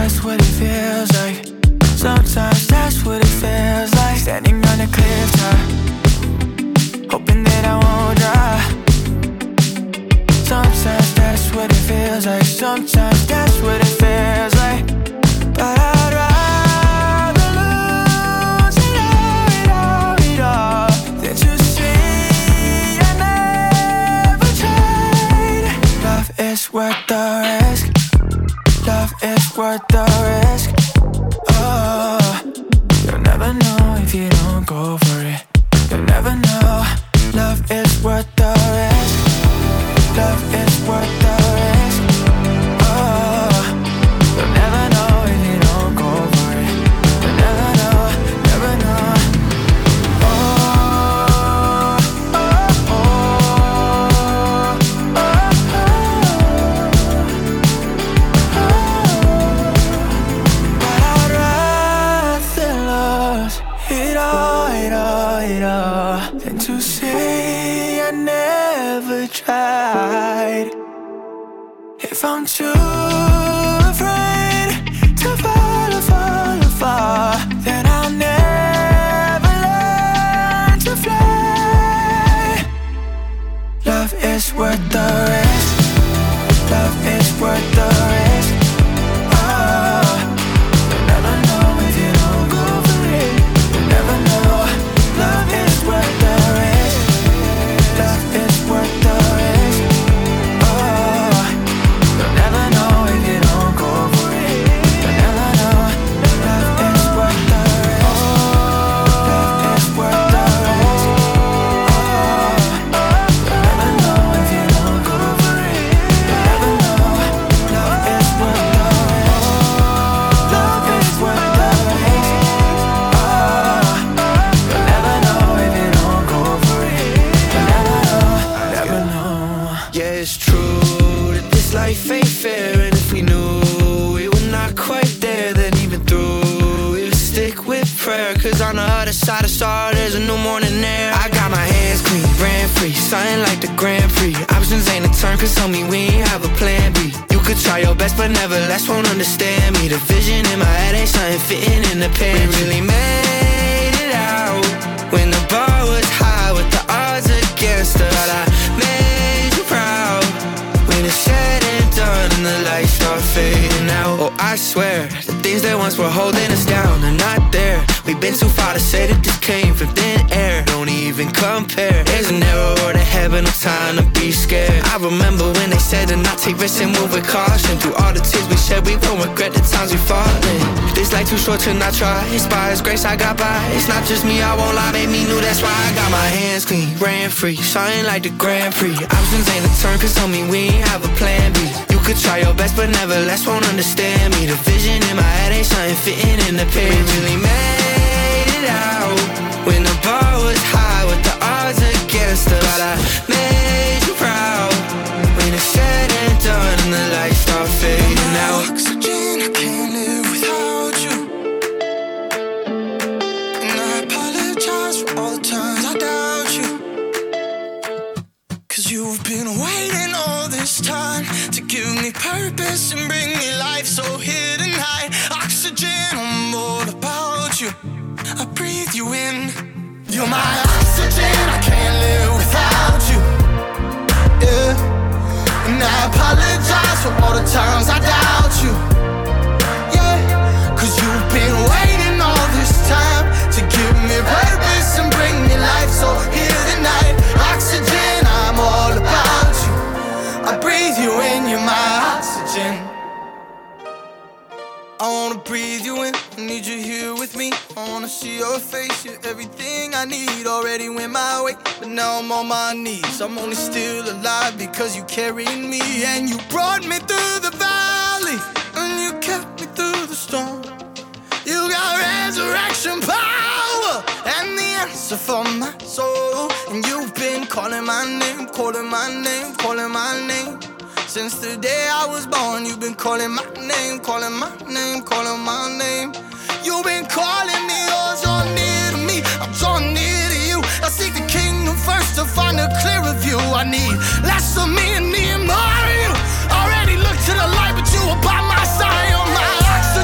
that's what it feels like. Sometimes that's what it feels like. Standing on a cliff top, hoping that I won't drown. Sometimes that's what it feels like. Sometimes that's what it feels like. But I'd rather lose it all than to see I never tried. Love is worth the risk. Love is worth the risk. Oh, you'll never know if you don't go for it. You'll never know. Love is worth the risk. Love is worth the risk. Oh, you'll never know if you don't go for it. You'll never know, never know. Oh, oh, oh, oh, But I'd rather lose it all than to say I never tried. If I'm too afraid to fall, then I'll never learn to fly. Love is worth the risk. Love is worth the risk. Oh, you'll never know if you don't go for it. You'll never know. Love is worth the risk. Love is worth the risk. Oh, you'll never know if you don't go for it. You'll never know. Love is worth the risk. Love is worth the risk. Oh, you'll never know if you don't go for it. You'll never know. Love is worth the risk. Love is worth the risk. Oh, you'll never know if you don't go for it. You'll never know. Never know. Yeah, it's true that this life ain't fair. And if we knew we were not quite there, then even through we would stick with prayer. Cause on the other side of sorrow there's a new morning there. I got my hands clean, ran free, something like the Grand Prix. Options ain't a turn, cause tell me we ain't have a plan B. You could try your best but nevertheless won't understand me. The vision in my head ain't something fitting in the pantry. We really made it out when the bar was high with the odds against us. But I made you proud when it's said and done and the lights start fading out. Oh, I swear, the things that once were holding us down are not there. We've been too far to say that this came from thin air. Don't even compare. There's an arrow or the heaven, no time to be scared. I remember when they said to not take risks and move with caution. Through all the tears we shed, we won't regret the times we fought in. This life too short to not try. It's by His grace I got by. It's not just me, I won't lie, made me new, that's why I got my hands clean, ran free, something like the Grand Prix. Options ain't a turn, cause tell me we ain't have a plan B. You could try your best, but nevertheless won't understand me. The vision in my head ain't something fitting in the page. We really made it out when the bar was high with the odds against us. But I made you proud when it's said and done and the lights start fading out. Oxygen, I can't live without you. And I apologize for all the times I doubt you. Cause you've been waiting all this time to give me purpose and bring me life. So here tonight, oxygen, I'm all about you. I breathe you in. You're my oxygen, I can't live without you. Yeah. And I apologize for all the times I doubt you. Yeah. Cause you've been waiting all this time to give me purpose and bring me life. So here tonight, oxygen, I'm all about you. I breathe you in, you're my oxygen. I wanna breathe you in, I need you here with me. I wanna see your face, you're everything I need. Already went my way, but now I'm on my knees. I'm only still alive because you carried me. And you brought me through the valley, and you kept me through the storm. You got resurrection power, and the answer for my soul. And you've been calling my name, calling my name, calling my name. Since the day I was born, you've been calling my name, calling my name, calling my name. You've been calling me, oh, drawn near to me, I'm drawn near to you. I seek the kingdom first to find a clearer view. I need less of me and more of you. Already looked to the light, but you were by my side. You're my oxygen.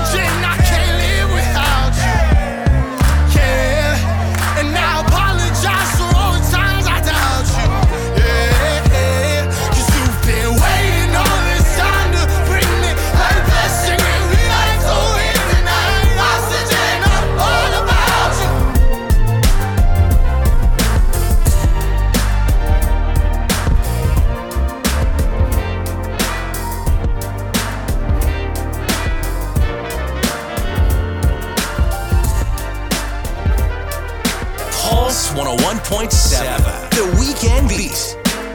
101.7. The Weekend Beat.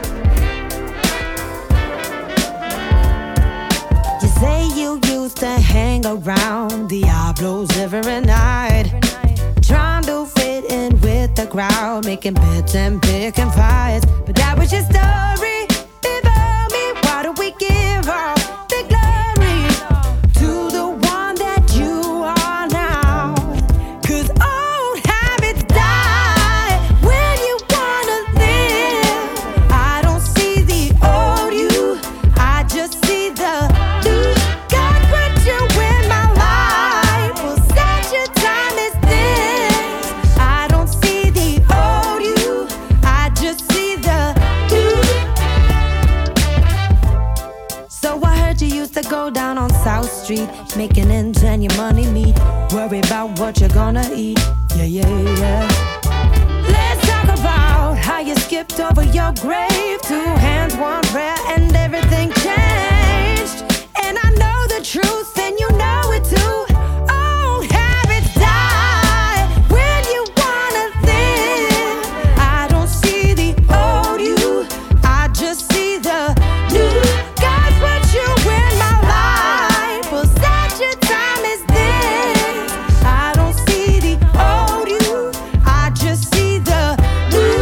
You say you used to hang around Diablos every night, trying to fit in with the crowd, making bets and picking fights. But that was your story. Before me, why do we give all the glory to the one that you are now? 'Cause old habits die when you wanna live. I don't see the old you, I just see the new. God put you in my life for such a time as this. I don't see the old you, I just see the new. So I heard you used to go down on South Street, making ends and your money meet. Worry about what you're gonna eat. Yeah, yeah, yeah. Let's talk about how you skipped over your grave. 2 hands, 1 prayer, and everything changed. And I know the truth, and you know it too. Old habits die when you wanna live. I don't see the old you, I just see the new. God put you in my life for such a time as this. I don't see the old you, I just see the new.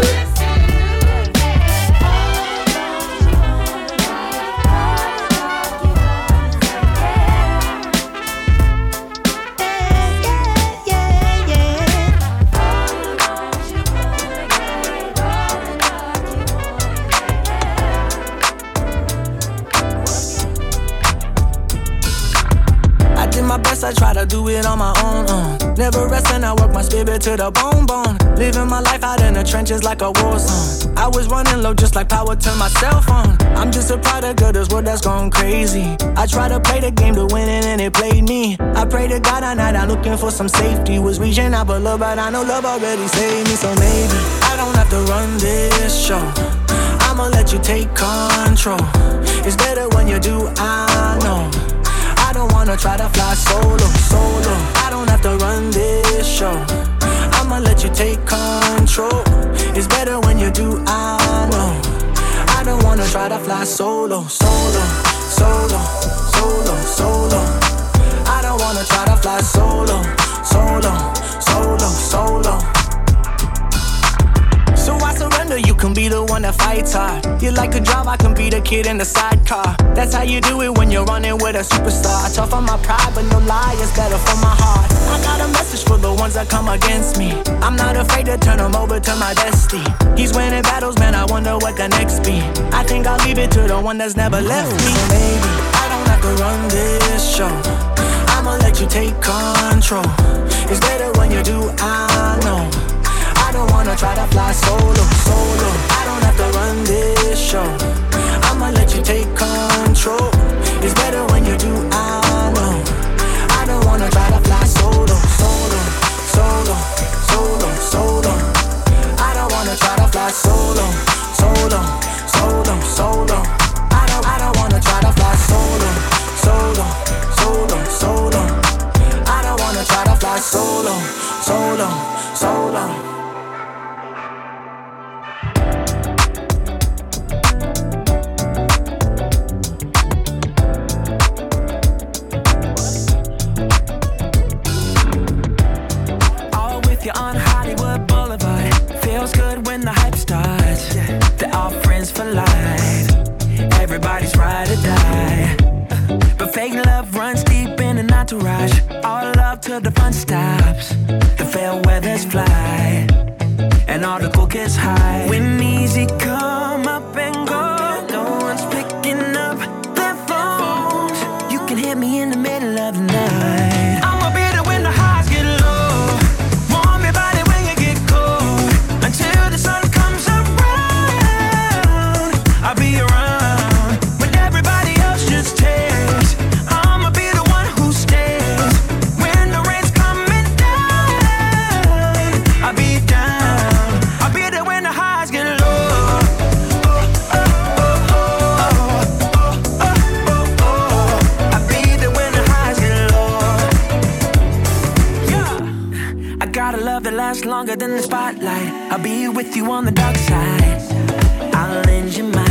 I did my best, I try to do it on my own. Never resting, I work my spirit to the bone. Living my life out in the trenches like a war song. I was running low just like power to my cell phone. I'm just a product of this world that's gone crazy. I try to play the game to win it and it played me. I pray to God all night, I'm looking for some safety. Was reaching out for love, but I know love already saved me. So maybe I don't have to run this show, I'ma let you take control. It's better when you do, I know. I don't wanna try to fly solo. I don't have to run this show, I'ma let you take control. It's better when you do, I know. I don't wanna try to fly solo. I don't wanna try to fly solo. So I surrender, you can be the one that fights hard. You like to drive, I can be the kid in the sidecar. That's how you do it when you're running with a superstar. Tough on my pride, but no lie, it's better for my heart. I got a message for the ones that come against me. I'm not afraid to turn them over to my bestie. He's winning battles, man, I wonder what the next be. I think I'll leave it to the one that's never left me. So maybe I don't have to run this show, I'ma let you take control. It's better when you do, I know. I don't wanna try to fly solo. I don't have to run this show, I'ma let you take control. It's better when you do, I know. I don't wanna try to fly solo. I don't wanna try to fly solo. I don't wanna try to fly solo. I don't wanna try to fly solo. You're on Hollywood Boulevard. Feels good when the hype starts. They're all friends for life. Everybody's ride or die. But fake love runs deep in an entourage. All love till the fun stops. The fair weathers fly, and all the cool kids hide. When easy come up and go, no one's picking up their phones. You can hit me in the middle of the night. I'ma be there when the highs get low. Until the sun comes around, I'll be around. When everybody else just stares, I'ma be the one who stays. When the rain's coming down, I'll be down. I'll be there when the highs get low. love that lasts longer than the spotlight. I'll be with you on the dark side. I'll lend you my